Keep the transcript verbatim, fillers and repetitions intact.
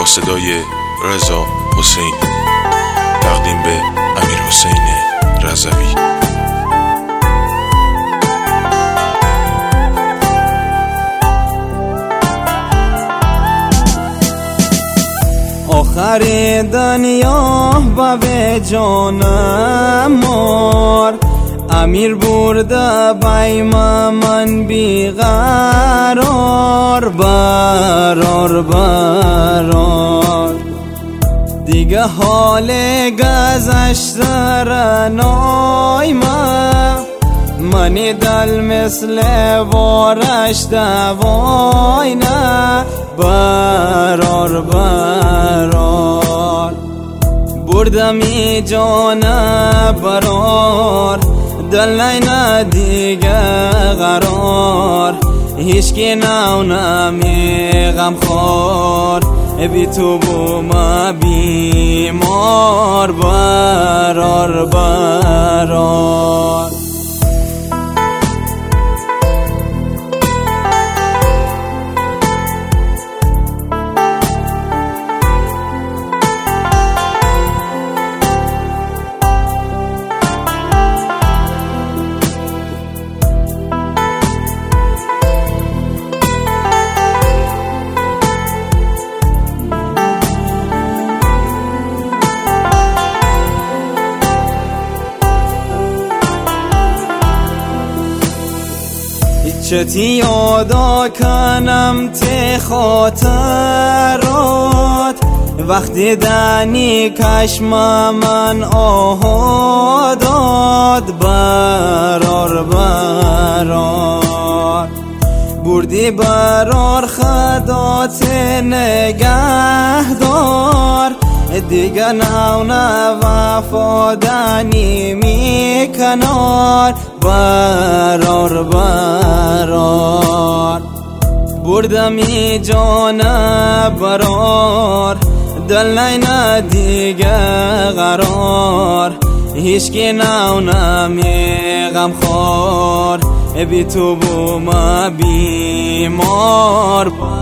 با صدای رضا حسین، تقدیم به امیر حسین رضوی. آخر دنیا با به جانم مار، امیر برده بایم من بیقرار، برار برار دیگه حال گذشته را نایمه، منی دل مثل وارش دوای نه، برار برار بردمی جانه برار، دل نینا دیگه قرار، هیچ کی نو نمی غم خور، بی تو بوم بیمار، برار برار چتی یادا کنم تی خاطرات، وقتی دنی کشم من آها داد، برار برار بردی برار خدات نگه دار، دیگه نو نه وفادنی می کنار، برار برار بردمی جانه برار، دل نینا دیگه قرار، هیچ کی نو نمی غم خور، بی تو بوم بیمار.